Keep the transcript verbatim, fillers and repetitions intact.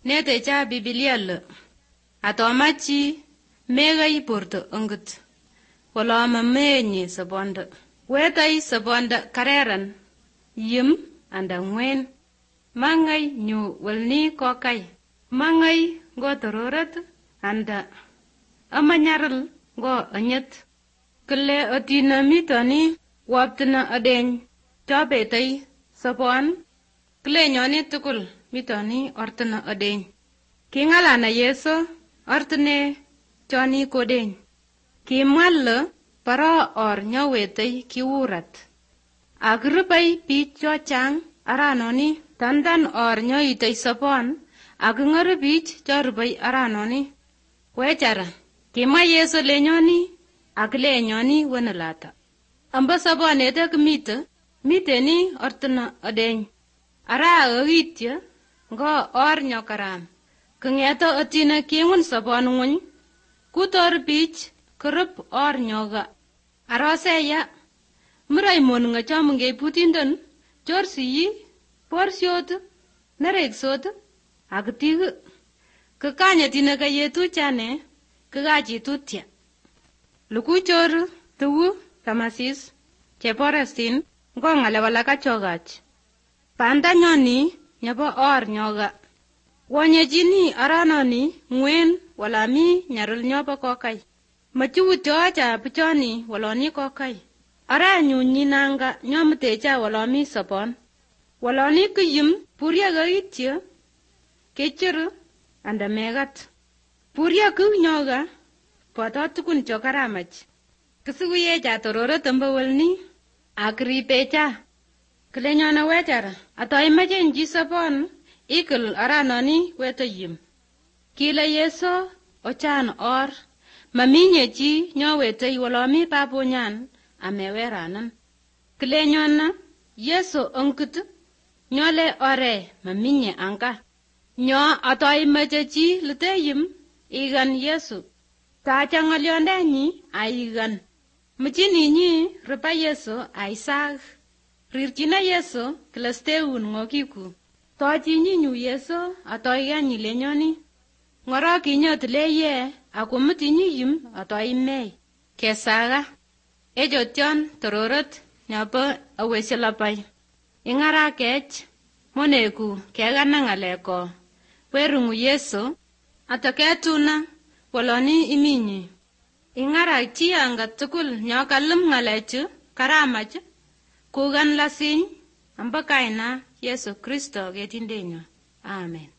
Netecha Biblia le. Atomachi mega iporto angut. Wala mamenyi sabonda. Wetai sabonda kareran. Yim anda ngwen. Mangai nyu walni kokai. Mangai go tororat anda. Amanyaral go anyet. Kele atina mitani waptana adeny. Chabetai sabon. Kele nyoni tukul mitani ortana adeny. Kingala na Yeso ortane choni kodeny. Kimwal para or nyawetay kiurat. Agrupay picho chang aranoni tandan or nyoitay sapon agngar bich charbay aranoni. Wechara kima Yeso lenyoni ag lenyoni wanalata. Amba sapon edak mita miteni ortana adeny. Ara agitya go or nyokaram. Kengeto atina kiengun sapon nguny kutor bich kerup or nyoga. Aroseya, murai mon nga chamunge putindon, chorsi yi, porsiot, nareksot, agtig. Kekanya tina kayetu chane, kagachi tutya. Luku chor, tuwu, tamasis, cheporestin, ngongale wala kachogach. Panda nyoni, nyabo or nyoga. Wanye jini aranoni, ngwen, wala mi, nyarul nyoba kokai. Machu chocha pichoni waloni kokai. Ara nyunyi nanga nyomtecha walomi sapon. Waloni kuyim puria gaitya. Kechuru anda megat. Puria ku nyoga patatukun chokaramach. Kisuguye cha tororo tamba walni. Akri pecha. Klenyona wechara. Ato imaje nji sapon. Ikul ara noni weto yim. Kila Yeso ochan or. Maminye chi nyowete walomi papo nyan ameweranan. Klenyona Yeso onkut nyole ore maminye anka. Nyo atoi meche chi luteyim igan Yesu. Tacha ngalyonde nyi aigan. Mchini nyi rupa Yeso aisag. Rirchina Yeso klasteun ngokiku. Tochi nyi nyu Yeso atoi ganyi lenyoni. Ngoro kinyot leye ako mutinyi yim atoi mei. Kesaga. Ejo tion tororot nyapa awesilapay. Ingara kech moneku kegana ngaleko. Werungu Yeso ataketuna waloni iminyi. Ingara chianga tukul nyokalum ngalechu karamach kugan lasiny ambakaina Yesu Kristo getindenyo. Amen.